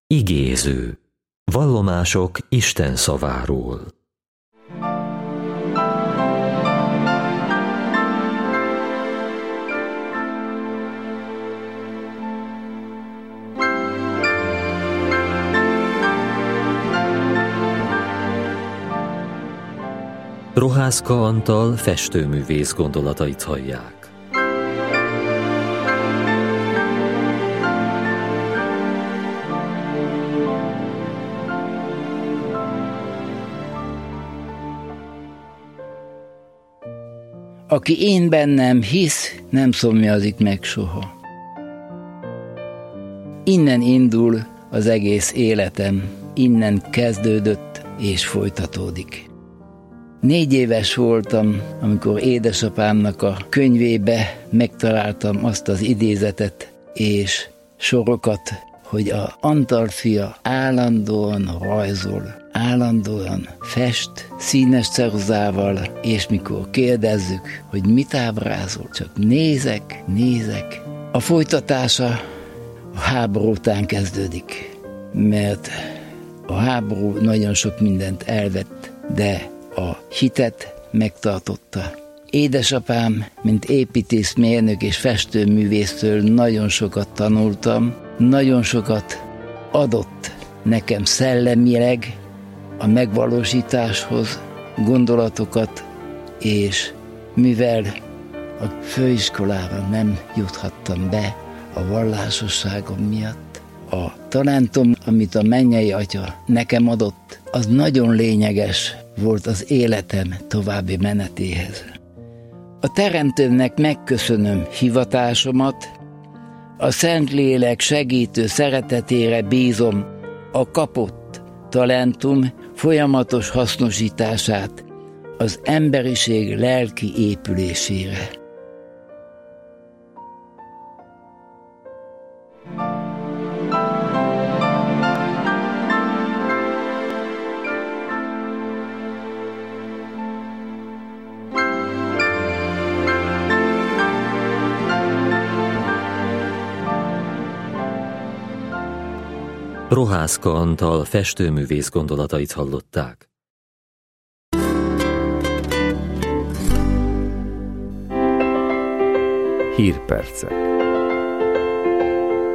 Igéző. Vallomások Isten szaváról. Rohászka Antal festőművész gondolatait hallják. Aki én bennem hisz, nem szomjazik meg soha. Innen indul az egész életem, innen kezdődött és folytatódik. 4 éves voltam, amikor édesapámnak a könyvébe megtaláltam azt az idézetet és sorokat, hogy a Antal fia állandóan rajzol, állandóan fest, színes ceruzával, és mikor kérdezzük, hogy mit ábrázol, csak nézek. A folytatása a háború után kezdődik, mert a háború nagyon sok mindent elvett, de a hitet megtartotta. Édesapám, mint építészmérnök és festőművésztől nagyon sokat tanultam, nagyon sokat adott nekem szellemileg a megvalósításhoz gondolatokat, és mivel a főiskolára nem juthattam be a vallásosságom miatt, a talentum, amit a mennyei Atya nekem adott, az nagyon lényeges volt az életem további menetéhez. A Teremtőnek megköszönöm hivatásomat, a Szentlélek segítő szeretetére bízom a kapott talentum folyamatos hasznosítását az emberiség lelki épülésére. Rohászka Antal festőművész gondolatait hallották. Hírpercek.